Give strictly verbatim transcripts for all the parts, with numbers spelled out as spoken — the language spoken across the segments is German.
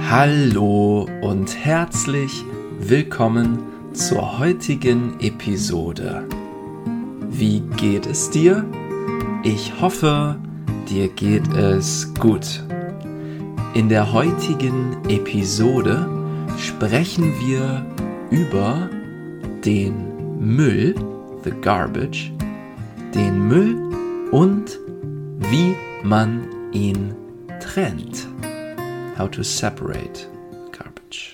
Hallo und herzlich willkommen zur heutigen Episode. Wie geht es dir? Ich hoffe, dir geht es gut. In der heutigen Episode sprechen wir über den Müll, the garbage, den Müll und wie man ihn trennt. How to separate garbage.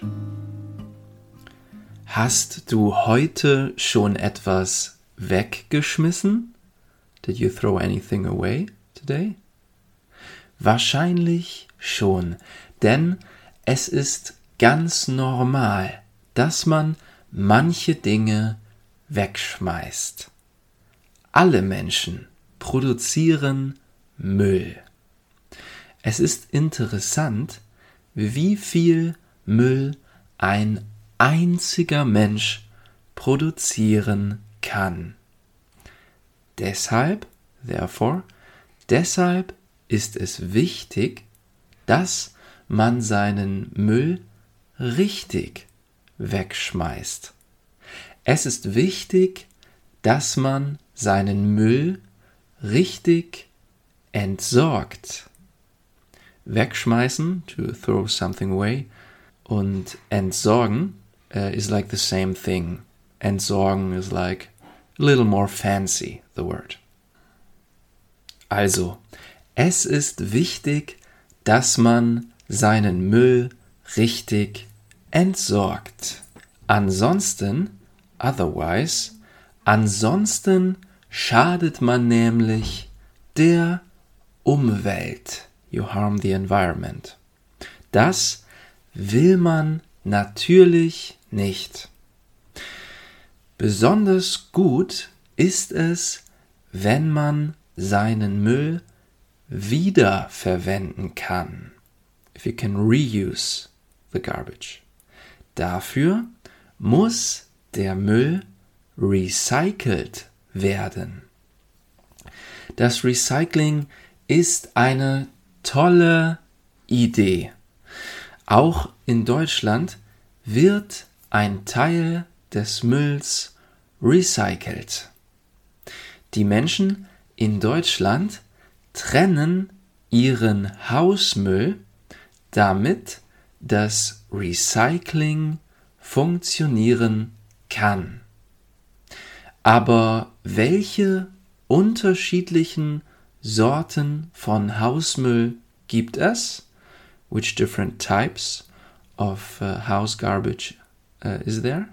Hast du heute schon etwas weggeschmissen? Did you throw anything away today? Wahrscheinlich schon, denn es ist ganz normal, dass man manche Dinge wegschmeißt. Alle Menschen produzieren Müll. Es ist interessant, wie viel Müll ein einziger Mensch produzieren kann. Deshalb, therefore, deshalb ist es wichtig, dass man seinen Müll richtig wegschmeißt. Es ist wichtig, dass man seinen Müll richtig entsorgt. Wegschmeißen, to throw something away, und entsorgen uh, is like the same thing. Entsorgen is like a little more fancy, the word. Also, es ist wichtig, dass man seinen Müll richtig entsorgt. Ansonsten, otherwise, ansonsten schadet man nämlich der Umwelt. You harm the environment. Das will man natürlich nicht. Besonders gut ist es, wenn man seinen Müll wiederverwenden kann. If you can reuse the garbage. Dafür muss der Müll recycelt werden. Das Recycling ist eine tolle Idee. Auch in Deutschland wird ein Teil des Mülls recycelt. Die Menschen in Deutschland trennen ihren Hausmüll, damit das Recycling funktionieren kann. Aber welche unterschiedlichen Sorten von Hausmüll gibt es? Which different types of uh, house garbage uh, is there?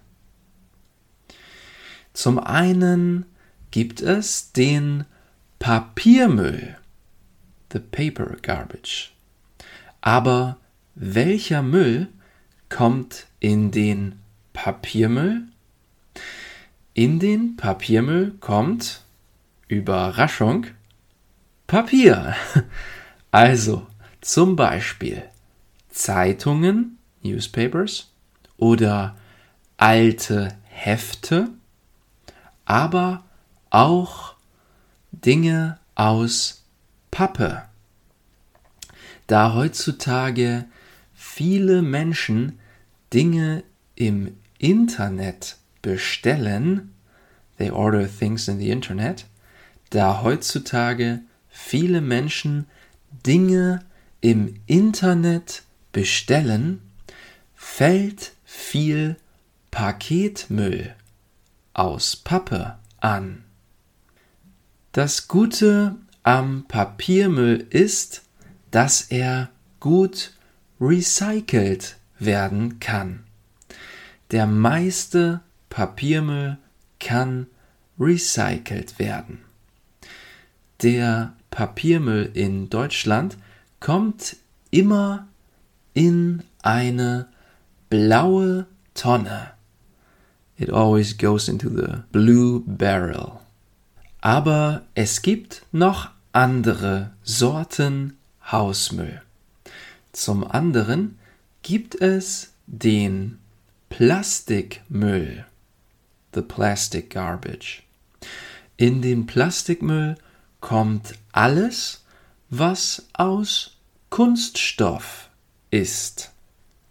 Zum einen gibt es den Papiermüll, the paper garbage. Aber welcher Müll kommt in den Papiermüll? In den Papiermüll kommt, Überraschung, Papier. Also zum Beispiel Zeitungen, Newspapers, oder alte Hefte, aber auch Dinge aus Pappe. Da heutzutage viele Menschen Dinge im Internet bestellen, they order things in the Internet, da heutzutage viele Menschen Dinge im Internet bestellen, fällt viel Paketmüll aus Pappe an. Das Gute am Papiermüll ist, dass er gut recycelt werden kann. Der meiste Papiermüll kann recycelt werden. Der Papiermüll in Deutschland kommt immer in eine blaue Tonne. It always goes into the blue barrel. Aber es gibt noch andere Sorten Hausmüll. Zum anderen gibt es den Plastikmüll, the plastic garbage. In den Plastikmüll kommt alles, was aus Kunststoff ist.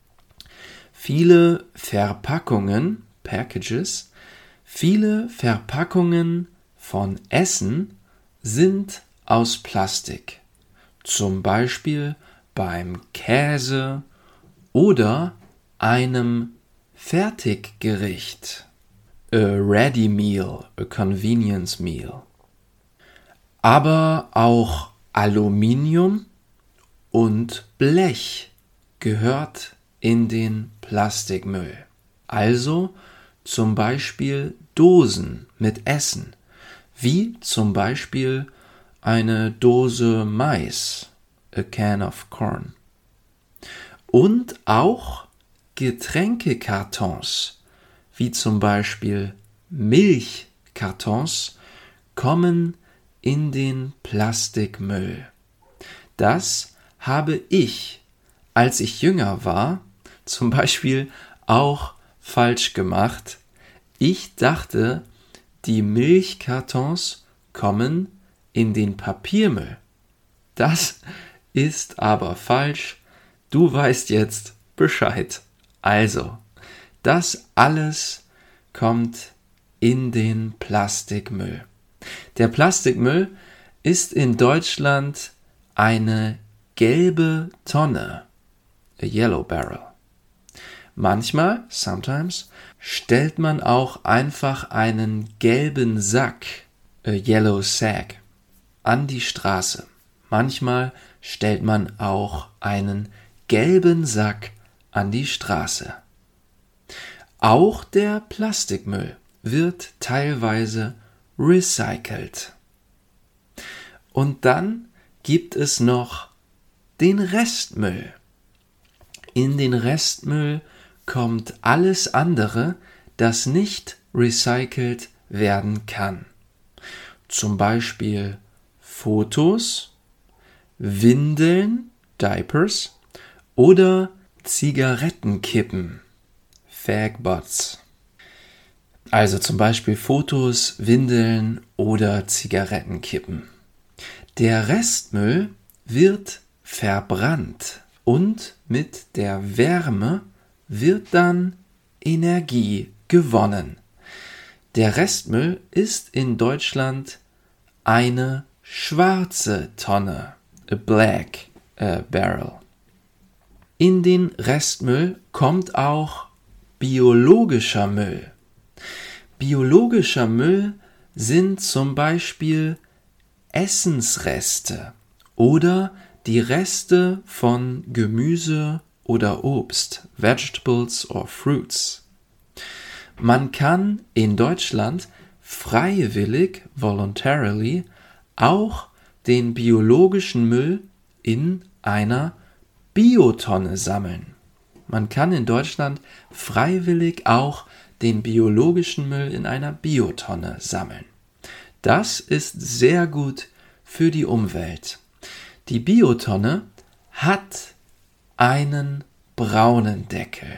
Viele Verpackungen, Packages, viele Verpackungen von Essen sind aus Plastik. Zum Beispiel beim Käse oder einem Fertiggericht. A ready meal, a convenience meal. Aber auch Aluminium und Blech gehört in den Plastikmüll. Also zum Beispiel Dosen mit Essen, wie zum Beispiel eine Dose Mais, a can of corn. Und auch Getränkekartons, wie zum Beispiel Milchkartons, kommen in den Plastikmüll. Das habe ich, als ich jünger war, zum Beispiel auch falsch gemacht. Ich dachte, die Milchkartons kommen in den Papiermüll. Das ist aber falsch. Du weißt jetzt Bescheid. Also, das alles kommt in den Plastikmüll. Der Plastikmüll ist in Deutschland eine gelbe Tonne, a yellow barrel. Manchmal, sometimes, stellt man auch einfach einen gelben Sack, a yellow sack, an die Straße. Manchmal stellt man auch einen gelben Sack an die Straße. Auch der Plastikmüll wird teilweise recycelt. Und dann gibt es noch den Restmüll. In den Restmüll kommt alles andere, das nicht recycelt werden kann. Zum Beispiel Fotos, Windeln, Diapers oder Zigarettenkippen, Fagbutts. Also zum Beispiel Fotos, Windeln oder Zigarettenkippen. Der Restmüll wird verbrannt und mit der Wärme wird dann Energie gewonnen. Der Restmüll ist in Deutschland eine schwarze Tonne, a black uh, barrel. In den Restmüll kommt auch biologischer Müll. Biologischer Müll sind zum Beispiel Essensreste oder die Reste von Gemüse oder Obst, Vegetables or Fruits. Man kann in Deutschland freiwillig, voluntarily, auch den biologischen Müll in einer Biotonne sammeln. Man kann in Deutschland freiwillig auch den biologischen Müll in einer Biotonne sammeln. Das ist sehr gut für die Umwelt. Die Biotonne hat einen braunen Deckel.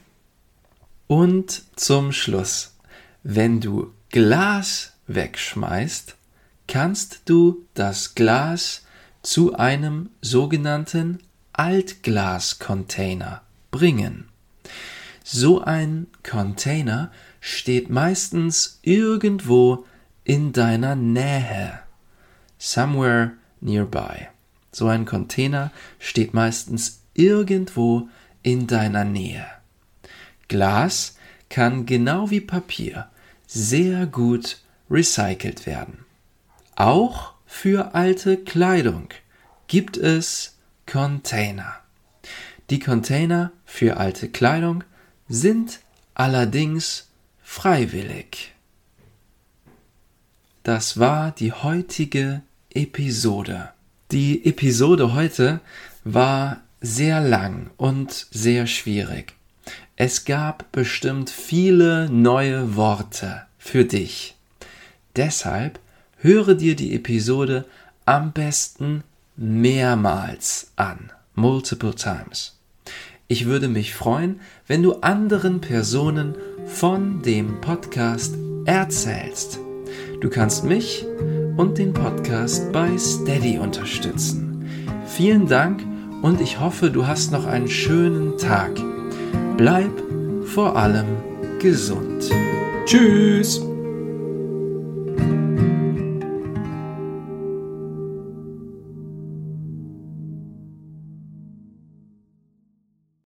Und zum Schluss, wenn du Glas wegschmeißt, kannst du das Glas zu einem sogenannten Altglascontainer bringen. So ein Container steht meistens irgendwo in deiner Nähe. Somewhere nearby. So ein Container steht meistens irgendwo in deiner Nähe. Glas kann genau wie Papier sehr gut recycelt werden. Auch für alte Kleidung gibt es Container. Die Container für alte Kleidung sind allerdings freiwillig. Das war die heutige Episode. Die Episode heute war sehr lang und sehr schwierig. Es gab bestimmt viele neue Worte für dich. Deshalb höre dir die Episode am besten mehrmals an, multiple times. Ich würde mich freuen, wenn du anderen Personen von dem Podcast erzählst. Du kannst mich und den Podcast bei Steady unterstützen. Vielen Dank und ich hoffe, du hast noch einen schönen Tag. bleib vor allem gesund. Tschüss!